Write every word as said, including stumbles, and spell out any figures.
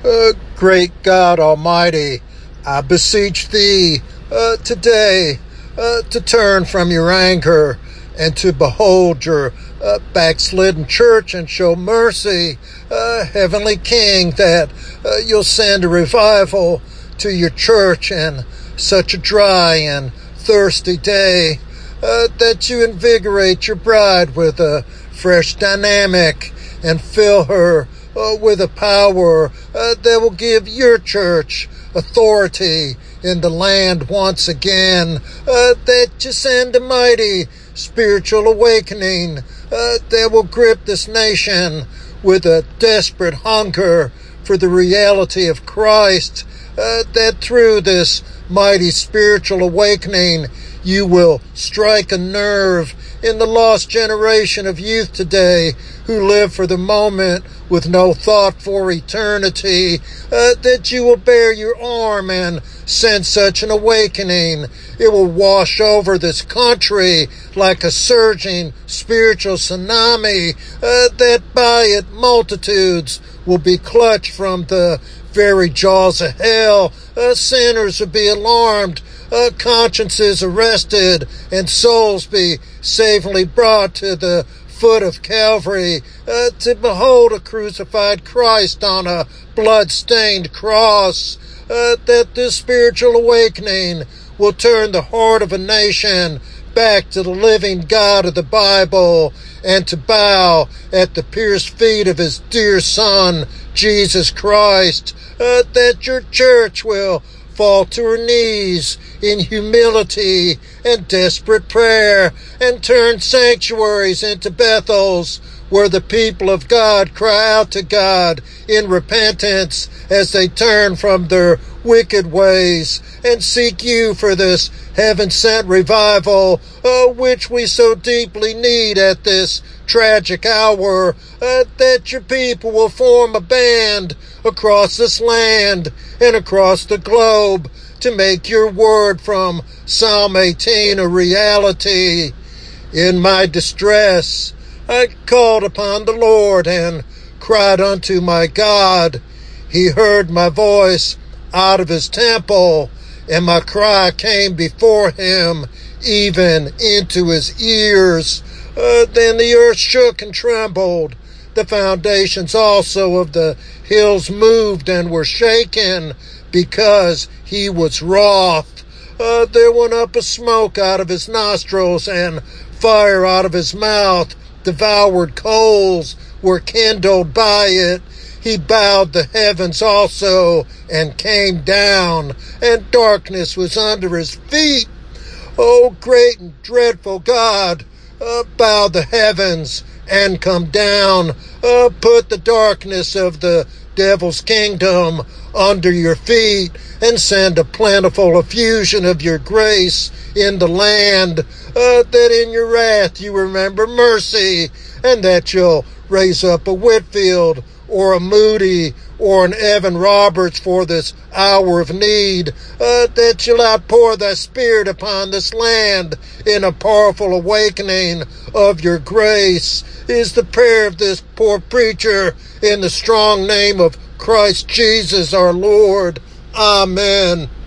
Uh, great God Almighty, I beseech Thee uh, today uh, to turn from your anger and to behold your uh, backslidden church and show mercy, uh, Heavenly King, that uh, you'll send a revival to your church in such a dry and thirsty day, uh, that you invigorate your bride with a fresh dynamic and fill her Uh, with a power uh, that will give your church authority in the land once again, uh, that you send a mighty spiritual awakening uh, that will grip this nation with a desperate hunger for the reality of Christ, uh, that through this mighty spiritual awakening you will strike a nerve in the lost generation of youth today who live for the moment with no thought for eternity, uh, that you will bear your arm and send such an awakening. It will wash over this country like a surging spiritual tsunami, uh, that by it multitudes will be clutched from the very jaws of hell. Uh, sinners will be alarmed, uh, consciences arrested, and souls be safely brought to the foot of Calvary uh, to behold a crucified Christ on a blood-stained cross, uh, that this spiritual awakening will turn the heart of a nation back to the living God of the Bible and to bow at the pierced feet of his dear Son, Jesus Christ, uh, that your church will fall to her knees in humility and desperate prayer and turn sanctuaries into Bethels where the people of God cry out to God in repentance as they turn from their wicked ways and seek you for this heaven-sent revival, uh, which we so deeply need at this tragic hour, uh, that your people will form a band across this land and across the globe to make your word from Psalm eighteen a reality. In my distress, I called upon the Lord and cried unto my God. He heard my voice out of his temple, and my cry came before him, even into his ears. Uh, then the earth shook and trembled. The foundations also of the hills moved and were shaken, because he was wroth. Uh, there went up a smoke out of his nostrils, and fire out of his mouth. Devoured coals were kindled by it. He bowed the heavens also, and came down, and darkness was under his feet. O great and dreadful God, uh, bow the heavens, and come down. Uh, put the darkness of the devil's kingdom under your feet, and send a plentiful effusion of your grace in the land, uh, that in your wrath you remember mercy, and that you'll raise up a Whitfield or a Moody or an Evan Roberts for this hour of need, uh, that you'll outpour thy Spirit upon this land in a powerful awakening of your grace, is the prayer of this poor preacher in the strong name of Christ Jesus our Lord. Amen.